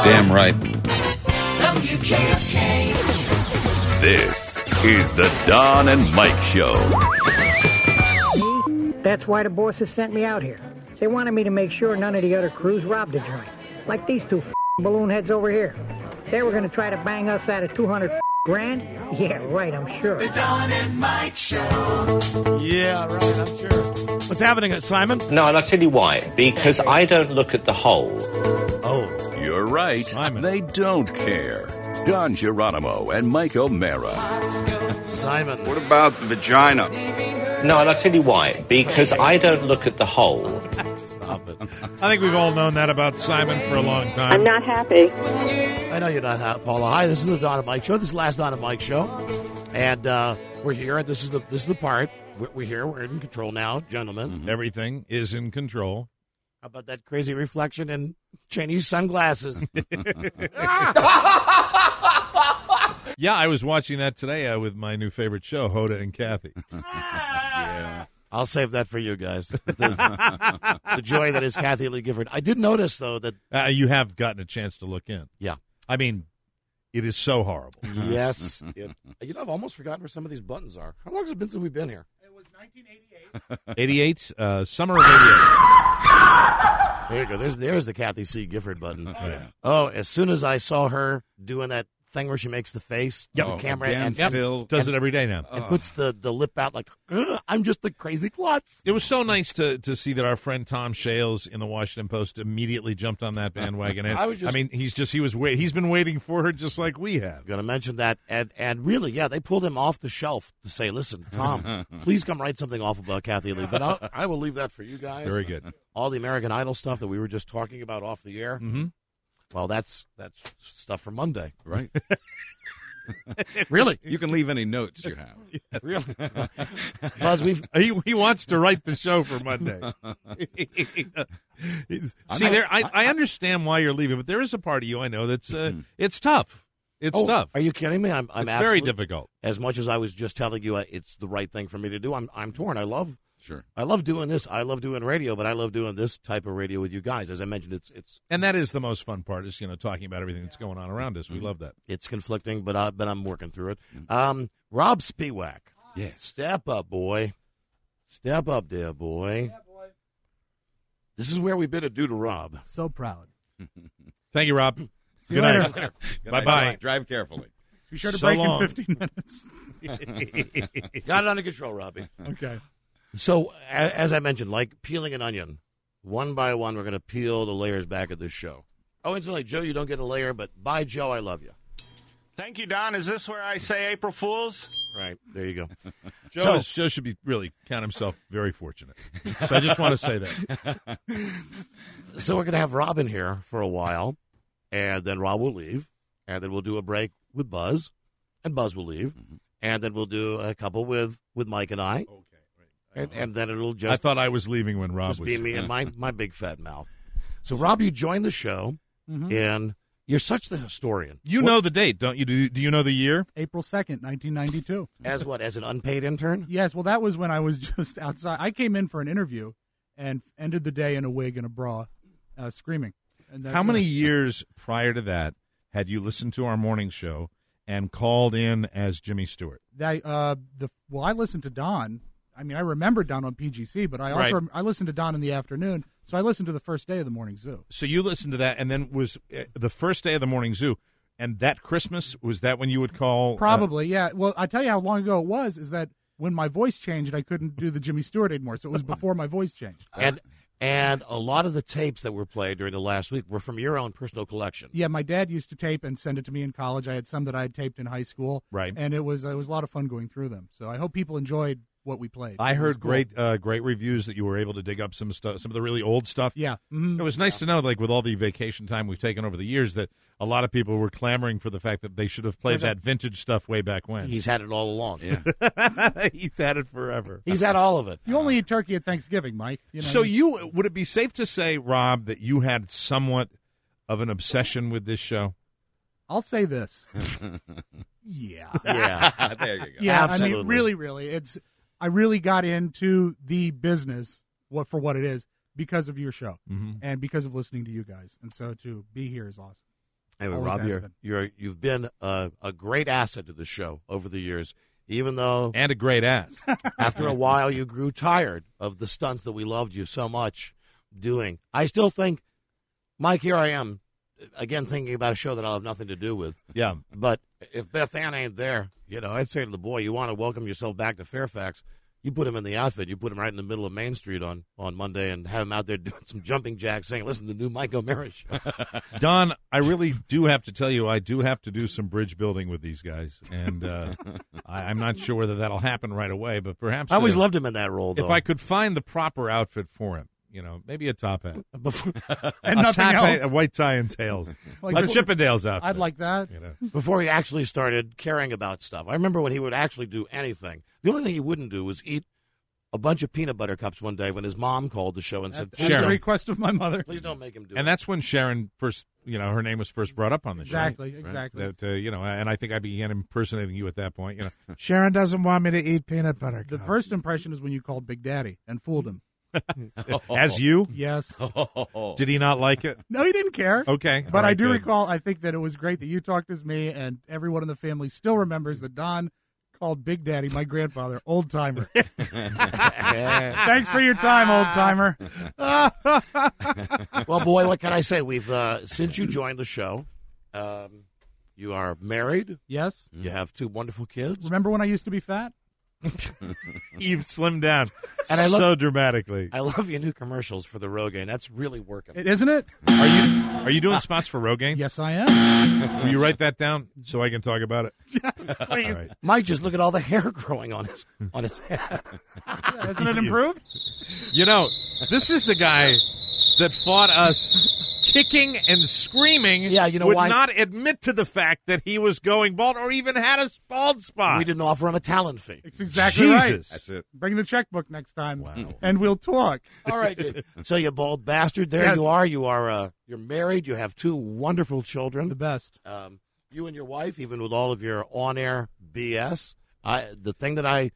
Damn right. WKFK. This is the Don and Mike Show. That's why the bosses sent me out here. They wanted me to make sure none of the other crews robbed the joint. Like these two balloon heads over here. They were going to try to bang us out of 200 grand? Yeah, right, I'm sure. The Don and Mike Show. Yeah, right, I'm sure. What's happening, Simon? No, and I'll tell you why. Because I don't look at the whole. Oh. You're right. Simon. They don't care. Don Geronimo and Mike O'Mara. Simon. What about the vagina? No, and I'll tell you why. Because I don't look at the whole. Stop it. I think we've all known that about Simon for a long time. I'm not happy. I know you're not happy, Paula. Hi, this is the Don and Mike Show. This is the last Don and Mike Show. And we're here. This is the part. We're here. We're in control now, gentlemen. Mm-hmm. Everything is in control. How about that crazy reflection in Chinese sunglasses? Yeah, I was watching that today with my new favorite show, Hoda and Kathy. Yeah. I'll save that for you guys. The joy that is Kathy Lee Gifford. I did notice, though, that... You have gotten a chance to look in. Yeah. I mean, it is so horrible. Yes. I've almost forgotten where some of these buttons are. How long has it been since we've been here? It was 1988. 88? Summer of 88. There you go. There's the Kathy C. Gifford button. Oh, as soon as I saw her doing that thing where she makes the face to the camera and still does it every day now. And puts the lip out like, I'm just the crazy klutz. It was so nice to see that our friend Tom Shales in the Washington Post immediately jumped on that bandwagon. And he's been waiting for her just like we have. Going to mention that, and really, yeah, they pulled him off the shelf to say, listen, Tom, please come write something off about Kathy Lee. But I will leave that for you guys. Very good. All the American Idol stuff that we were just talking about off the air. Mm-hmm. Well, that's stuff for Monday. Right. Really? You can leave any notes you have. Really? Buzz, he wants to write the show for Monday. I understand why you're leaving, but there is a part of you I know that's it's tough. It's tough. Are you kidding me? It's very difficult. As much as I was just telling you, it's the right thing for me to do. I'm torn. I love doing this. I love doing radio, but I love doing this type of radio with you guys. As I mentioned, it's and that is the most fun part is talking about everything that's going on around us. We love that. It's conflicting, but I'm working through it. Rob Spiewak, step up, boy, step up there, boy. Yeah, boy. This is where we bid adieu to Rob. So proud. Thank you, Rob. See you later. Bye-bye. Drive carefully. Be sure to break in 15 minutes. Got it under control, Robbie. Okay. So, as I mentioned, like peeling an onion, one by one, we're going to peel the layers back of this show. Oh, it's like, Joe, you don't get a layer, but bye, Joe, I love you. Thank you, Don. Is this where I say April Fools? Right. There you go. Joe should be really count himself very fortunate. So I just want to say that. So we're going to have Rob in here for a while, and then Rob will leave, and then we'll do a break with Buzz, and Buzz will leave, and then we'll do a couple with Mike and I. Okay. And then it'll just... I thought I was leaving when Rob was... be me and my big fat mouth. So, Rob, you joined the show, and you're such the historian. You know the date, don't you? Do you know the year? April 2nd, 1992. As what? As an unpaid intern? Yes, well, that was when I was just outside. I came in for an interview and ended the day in a wig and a bra, screaming. And how many years prior to that had you listened to our morning show and called in as Jimmy Stewart? I listened to Don. I mean, I remember Don on PGC, but I listened to Don in the afternoon, so I listened to the first day of the Morning Zoo. So you listened to that, and then was the first day of the Morning Zoo, and that Christmas, was that when you would call? Probably, yeah. Well, I tell you how long ago it was, is that when my voice changed, I couldn't do the Jimmy Stewart anymore, so it was before my voice changed. And a lot of the tapes that were played during the last week were from your own personal collection. Yeah, my dad used to tape and send it to me in college. I had some that I had taped in high school. Right. And it was a lot of fun going through them. So I hope people enjoyed what we played. I heard great reviews that you were able to dig up some stuff, some of the really old stuff. Yeah. Mm-hmm. It was nice to know, like with all the vacation time we've taken over the years, that a lot of people were clamoring for the fact that they should have played that vintage stuff way back when. He's had it all along. Yeah. He's had it forever. He's had all of it. You only eat turkey at Thanksgiving, Mike. So would it be safe to say, Rob, that you had somewhat of an obsession with this show? I'll say this. Yeah. Yeah. There you go. Yeah, absolutely. I mean, really, I really got into the business for what it is because of your show and because of listening to you guys. And so to be here is awesome. Anyway, Always Rob, has you've been a great asset to the show over the years, even though And a great ass. after a while you grew tired of the stunts that we loved you so much doing. I still think, Mike, here I am, again thinking about a show that I'll have nothing to do with. Yeah. But if Beth Ann ain't there, I'd say to the boy, you want to welcome yourself back to Fairfax, you put him in the outfit. You put him right in the middle of Main Street on Monday and have him out there doing some jumping jacks saying, listen to the new Mike O'Meara show. Don, I really do have to tell you, I do have to do some bridge building with these guys. And I'm not sure whether that'll happen right away, but perhaps. I always loved him in that role, though. If I could find the proper outfit for him. Maybe a top hat. And nothing else. Hat, a white tie and tails. Like a Chippendales outfit. I'd like that. Before he actually started caring about stuff. I remember when he would actually do anything. The only thing he wouldn't do was eat a bunch of peanut butter cups one day when his mom called the show and said, At the request of my mother. please don't make him do it. And that's when Sharon first, her name was first brought up on the show. Exactly. That, and I think I began impersonating you at that point. Sharon doesn't want me to eat peanut butter. The first impression is when you called Big Daddy and fooled him. As you? Yes. Did he not like it? No, he didn't care. Okay. But All right, I do good. recall, I think that it was great that you talked as me, and everyone in the family still remembers that Don called Big Daddy, my grandfather, old timer. Thanks for your time, old timer. Well, boy, what can I say? We've since you joined the show, you are married. Yes. You have 2 wonderful kids. Remember when I used to be fat? You've slimmed down And I so dramatically. I love your new commercials for the Rogaine. That's really working. Isn't it? Are you doing spots for Rogaine? Yes, I am. Will you write that down so I can talk about it? Please. All right. Mike, just look at all the hair growing on his head. Yeah, hasn't it improved? This is the guy that fought us kicking and screaming. Yeah, you know would why? not admit to the fact that he was going bald or even had a bald spot. We didn't offer him a talent fee. It's exactly Jesus. right. That's it. Bring the checkbook next time, Wow. and we'll talk. All right, dude. So you bald bastard. There Yes. you are. You're married. You have 2 wonderful children. The best. You and your wife, even with all of your on-air BS, the thing that I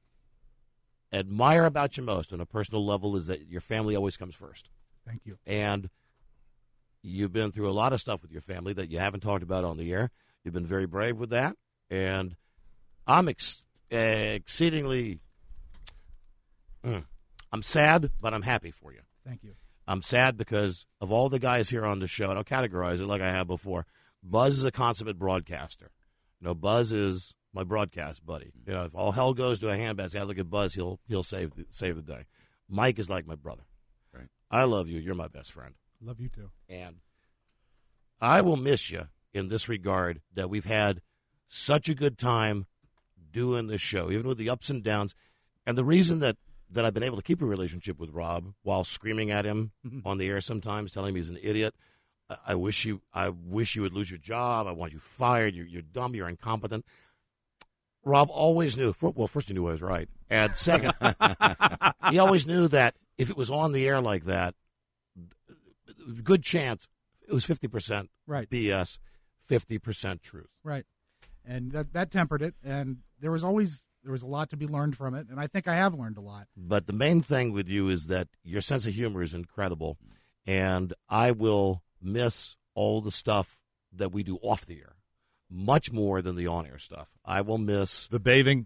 admire about you most on a personal level is that your family always comes first. Thank you. And you've been through a lot of stuff with your family that you haven't talked about on the air. You've been very brave with that. And I'm exceedingly I'm sad, but I'm happy for you. Thank you. I'm sad because of all the guys here on the show, and I'll categorize it like I have before. Buzz is a consummate broadcaster. Buzz is my broadcast buddy. If all hell goes to a handbasket, I look at Buzz, he'll save the day. Mike is like my brother. Right. I love you. You're my best friend. Love you too. And I will miss you in this regard that we've had such a good time doing this show, even with the ups and downs. And the reason that I've been able to keep a relationship with Rob while screaming at him on the air sometimes, telling him he's an idiot. I wish you would lose your job. I want you fired. You're dumb. You're incompetent. Rob always knew. First he knew I was right. And second, he always knew that if it was on the air like that, good chance it was 50% Right. BS, 50% truth. Right. And that tempered it, and there was a lot to be learned from it, and I think I have learned a lot. But the main thing with you is that your sense of humor is incredible, and I will miss all the stuff that we do off the air much more than the on-air stuff. I will miss the bathing.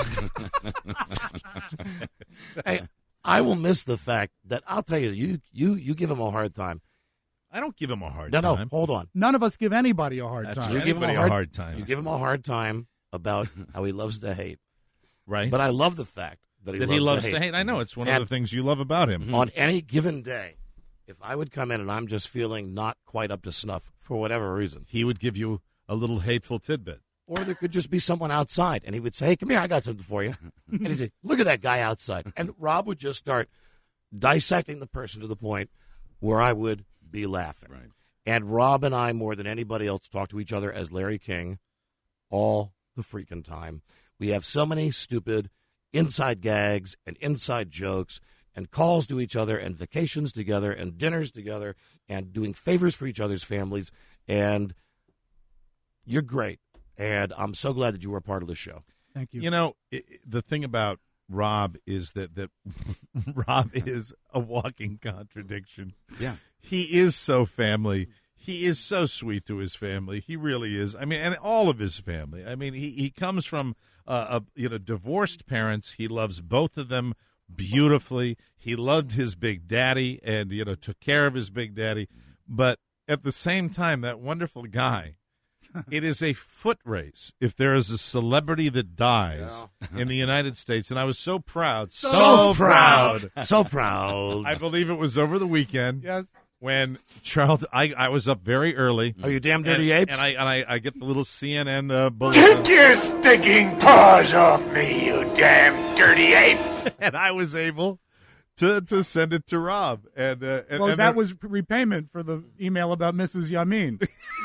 I will miss the fact that I'll tell you, you give him a hard time. I don't give him a hard time. No, hold on. None of us give anybody a hard time. You give him a hard time. You give him a hard time about how he loves to hate. Right. But I love the fact that he loves to hate. I know. It's one of the things you love about him. On any given day, if I would come in and I'm just feeling not quite up to snuff for whatever reason, he would give you a little hateful tidbit. Or there could just be someone outside, and he would say, hey, come here, I got something for you. And he'd say, look at that guy outside. And Rob would just start dissecting the person to the point where I would be laughing. Right. And Rob and I, more than anybody else, talk to each other as Larry King all the freaking time. We have so many stupid inside gags and inside jokes and calls to each other and vacations together and dinners together and doing favors for each other's families. And you're great. And I'm so glad that you were a part of the show. Thank you. You know, the thing about Rob is that Rob is a walking contradiction. Yeah. He is so family. He is so sweet to his family. He really is. I mean, and all of his family. I mean, he comes from divorced parents. He loves both of them beautifully. He loved his big daddy and took care of his big daddy. But at the same time, that wonderful guy. It is a foot race if there is a celebrity that dies in the United States. And I was so proud. So proud. So proud. I believe it was over the weekend. Yes. When Charles, I was up very early. Oh, you damn dirty apes! And I get the little CNN bulletin. Take your stinking paws off me, you damn dirty ape! And I was able to send it to Rob. And that was repayment for the email about Mrs. Yamin.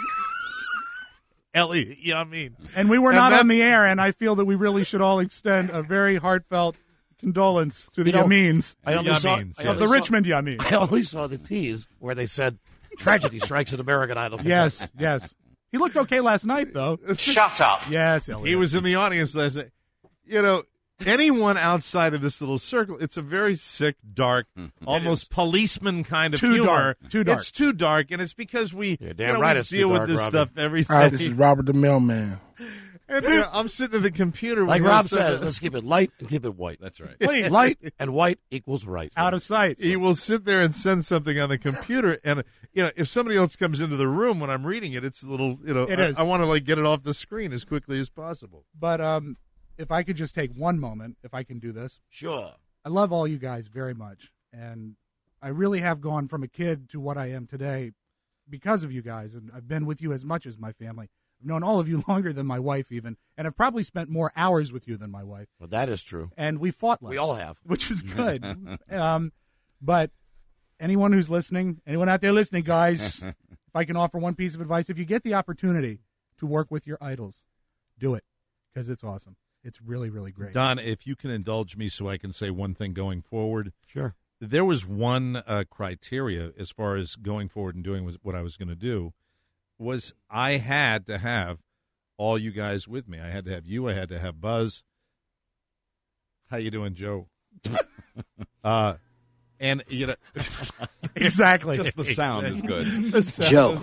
Ellie Yamin. And we were not on the air, and I feel that we really should all extend a very heartfelt condolence to the Yamins. Of the Richmond Yamin. I only saw the tease where they said, tragedy strikes at American Idol. Yes. He looked okay last night, though. Shut up. Yes, Elliot. He was in the audience last night. Anyone outside of this little circle, it's a very sick, dark, almost policeman kind of humor. Too dark. It's too dark, and it's because we, we deal with this stuff every day. All right, this is Robert the Mailman. And I'm sitting at the computer. Like Rob says, let's keep it light and keep it white. That's right. Please. Light and white equals right. Out of sight. He will sit there and send something on the computer, and if somebody else comes into the room when I'm reading it, it's a little, It is. I want to get it off the screen as quickly as possible. But if I could just take one moment, if I can do this. Sure. I love all you guys very much, and I really have gone from a kid to what I am today because of you guys, and I've been with you as much as my family. I've known all of you longer than my wife even, and I've probably spent more hours with you than my wife. Well, that is true. And we fought less. We all have. Which is good. But anyone who's listening, anyone out there listening, guys, if I can offer one piece of advice, if you get the opportunity to work with your idols, do it, because it's awesome. It's really, really great. Don, if you can indulge me so I can say one thing going forward. Sure. There was one criteria as far as going forward and doing what I was going to do, was I had to have all you guys with me. I had to have you. I had to have Buzz. How you doing, Joe? And exactly. Just the sound is good. Joe.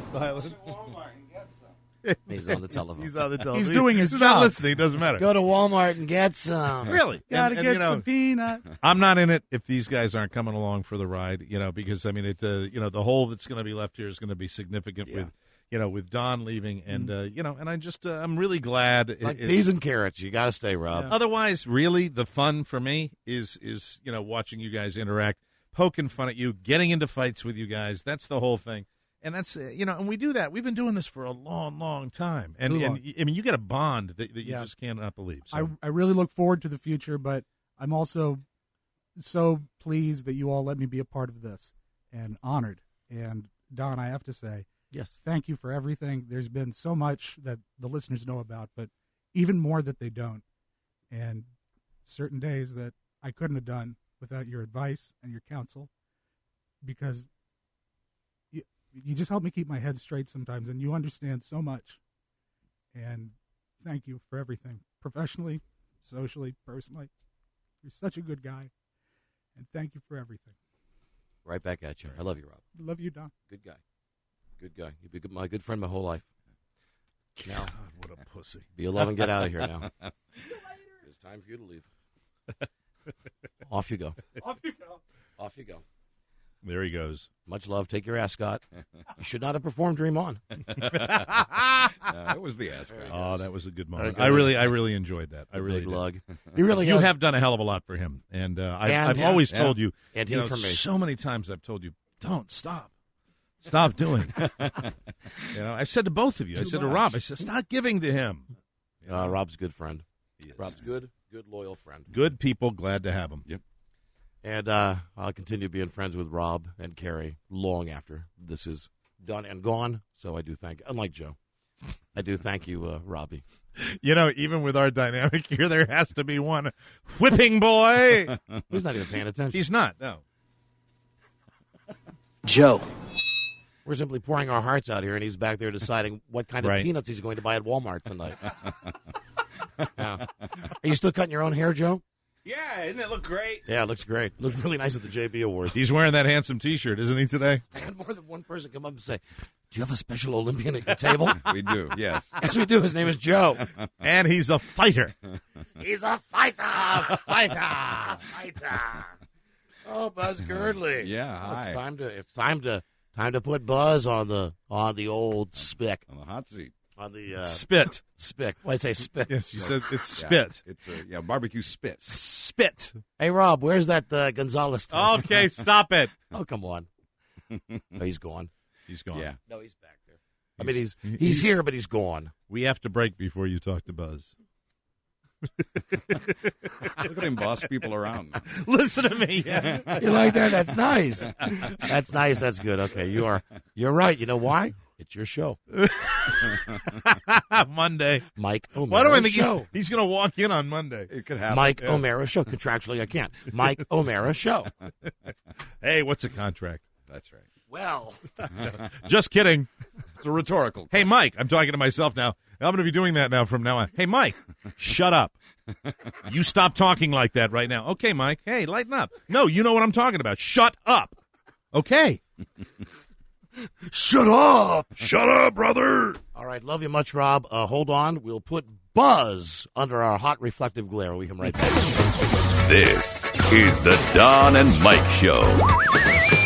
He's on the telephone. He's on the telephone. He's doing his He's job. not listening. It doesn't matter. Go to Walmart and get some. Really? Gotta get some peanut. I'm not in it if these guys aren't coming along for the ride, because, the hole that's going to be left here is going to be significant with Don leaving. And, and I just, I'm really glad. It's like peas and carrots. You got to stay, Rob. Yeah. Otherwise, really, the fun for me is watching you guys interact, poking fun at you, getting into fights with you guys. That's the whole thing. And that's, and we do that. We've been doing this for a long, long time. And you get a bond that you just cannot believe. So. I really look forward to the future, but I'm also so pleased that you all let me be a part of this and honored. And, Don, I have to say, yes, thank you for everything. There's been so much that the listeners know about, but even more that they don't. And certain days that I couldn't have done without your advice and your counsel, because you just help me keep my head straight sometimes, and you understand so much. And thank you for everything, professionally, socially, personally. You're such a good guy, and thank you for everything. Right back at you. I love you, Rob. I love you, Don. Good guy. Good guy. You've been my good friend my whole life. Now, God, what a pussy. Be 11 and get out of here now. It's time for you to leave. Off you go. Off you go. Off you go. There he goes. Much love. Take your ascot. You should not have performed Dream On. That was the ascot. Oh, that was a good moment. I really enjoyed that. I really big did. lug. He really You has. have done a hell of a lot for him, and I've always told you. And he for me. So many times I've told you, don't stop. Stop doing. I said to both of you. I said to Rob. I said, stop giving to him. Rob's a good friend. He is. Rob's good, loyal friend. Good people. Glad to have him. Yep. And I'll continue being friends with Rob and Carrie long after this is done and gone. So I do thank, unlike Joe, I do thank you, Robbie. Even with our dynamic here, there has to be one whipping boy. He's not even paying attention. He's not, no. Joe. We're simply pouring our hearts out here, and he's back there deciding what kind of peanuts he's going to buy at Walmart tonight. Yeah. Are you still cutting your own hair, Joe? Yeah, didn't it look great? Yeah, it looks great. Looks really nice at the JB Awards. He's wearing that handsome T-shirt, isn't he, today? I had more than one person come up and say, Do you have a special Olympian at your table? We do, yes. Yes, we do. His name is Joe. And he's a fighter. He's a fighter. Oh, Buzz Girdley. Yeah, Oh, hi. it's time to put Buzz on the old spick. On the hot seat. On the Spit. spick. Why I say spick? Yes, she says it's Yeah, spit. it's barbecue spit. Spit. Hey, Rob, where's that Gonzalez? Okay, stop it. Oh, come on. Oh, he's gone. He's gone. Yeah. No, he's back there. I mean, he's here, but he's gone. We have to break before you talk to Buzz. Look at him boss people around. Listen to me. You like that? That's nice. That's nice. That's good. Okay, you're right. You know why? It's your show. Monday. Mike O'Mara Why do I think Show. he's going to walk in on Monday? It could happen. Mike O'Mara Show. Contractually, I can't. Mike O'Mara Show. Hey, what's a contract? That's right. Well, Just kidding. It's a rhetorical. Hey, Mike, I'm talking to myself now. I'm going to be doing that now from now on. Hey, Mike, shut up. You stop talking like that right now. Okay, Mike. Hey, lighten up. No, you know what I'm talking about. Shut up. Okay. shut up. Shut up, brother. All right, love you much, Rob. Hold on. We'll put Buzz under our hot reflective glare. We come right back. This is the Don and Mike Show.